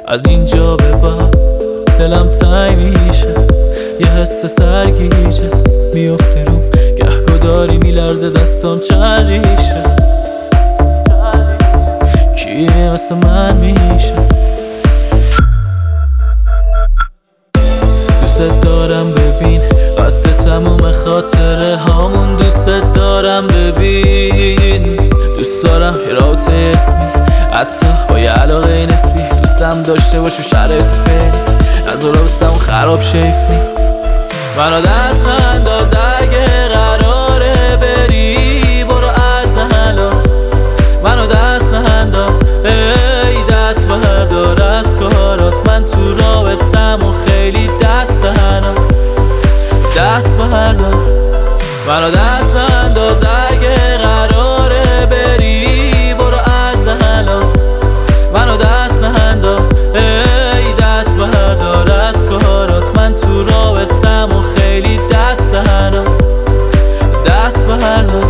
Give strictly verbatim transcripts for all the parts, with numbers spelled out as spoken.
از اینجا به بعد دلم تنگ میشه، یه حس سرگیجه میفته رو گهگداری میلرزه دستام چند ریشه. کیه مثل من میشه؟ دوست دارم ببین قد تموم خاطره هامون، دوست دارم ببین، دوست دارم یه رابطه اسمی حتی با یه علاقه نسبی، دوستم داشته باش و شرایط فعلی از رابطمون خراب شیفنی. منو دست ننداز اگه قراره بری، برو از الان منو دست ننداز، ای دست بردار از کارات، من تو رابطمون خیلی دست تنم، دست بردار. منو دست ننداز اگه قراره بری، برو از الان منو دست ننداز، ای دست بردار از کارات، من تو رابطمون خیلی دست تنم، دست بردار.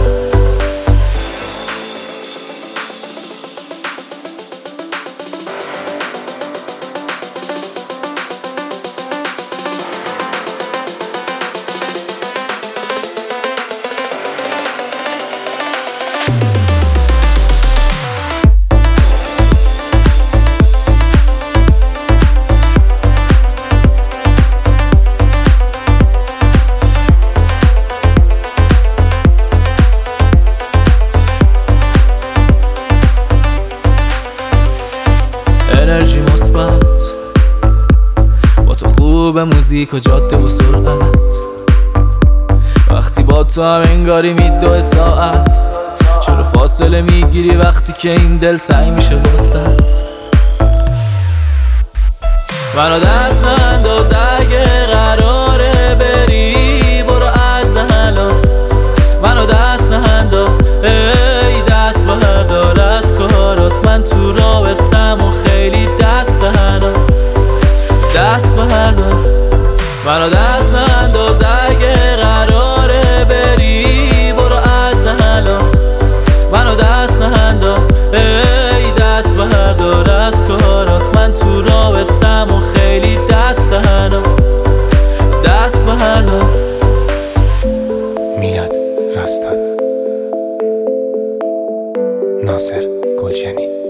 انرژی مثبت با تو خوبه، موزیک و جاده و سرعت، وقتی با تو هم انگاری میدوه ساعت، چرا فاصله میگیری وقتی که این دل تنگ میشه واسط؟ منو دست ننداز اگه قراره بری، برو از الان منو دست ننداز، ای دست بردار از کارات، من تو رابطمون خیلی دست تنم، دست بردار. منو دست ننداز اگه قراره بری، برو از الان منو دست ننداز، ای دست بردار از کارات، من تو رابطمون خیلی دست تنم، دست بردار. میلاد راستاد، ناصر گلشنی.